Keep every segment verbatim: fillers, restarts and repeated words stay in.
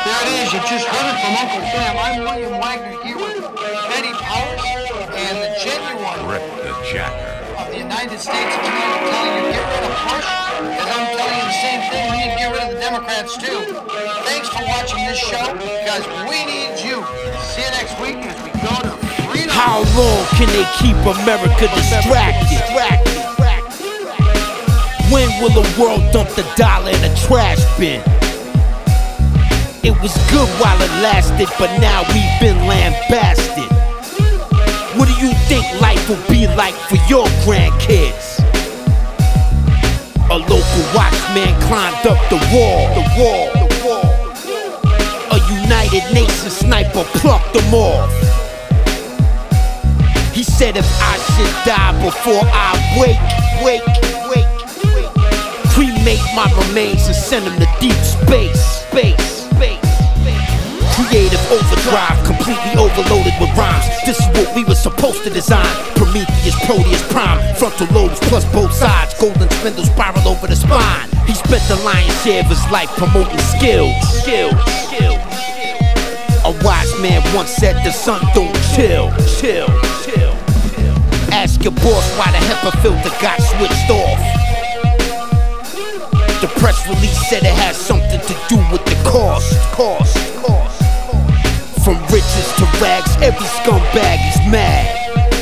There it is. You just heard it from Uncle Sam. I'm William Wagner here with Betty Powers and the genuine Rick the Jacker of the United States of America telling you get rid of Bush, because I'm telling you the same thing. We need to get rid of the Democrats too. Thanks for watching this show, because we need you. See you next week as we go to freedom. How long can they keep America distracted? When will the world dump the dollar in a trash bin? It was good while it lasted, but now we've been lambasted. What do you think life will be like for your grandkids? A local watchman climbed up the wall, the wall, the wall. A United Nations sniper plucked them off. He said if I should die before I wake, wake, wake, wake, cremate my remains and send them to deep space, space. Creative overdrive, completely overloaded with rhymes. This is what we were supposed to design. Prometheus, Proteus, Prime, frontal lobes plus both sides. Golden spindles spiral over the spine. He spent the lion's share of his life promoting skills. Skills, skills. A wise man once said the sun don't chill, chill, chill. Ask your boss why the HEPA filter got switched off. The press release said it has something to do with the cost, cost, cost. From riches to rags, every scumbag is mad.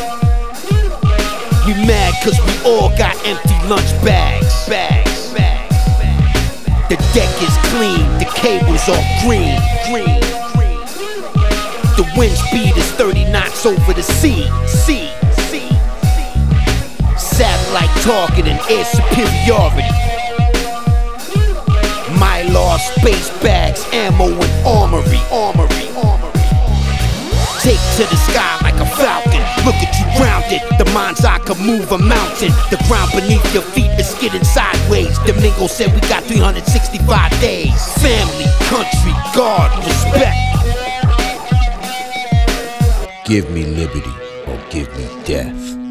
We mad cause we all got empty lunch bags, bags, bags, bags. The deck is clean, the cables are green, green, green. The wind speed is thirty knots over the sea, sea, sea, sea. Satellite targeting, air superiority. Mylar, space bags, ammo and armory, armory, armory. Take to the sky like a falcon. Look at you grounded. The mind's eye can move a mountain. The ground beneath your feet is skidding sideways. Domingo said we got three hundred sixty-five days. Family, country, God, respect. Give me liberty or give me death.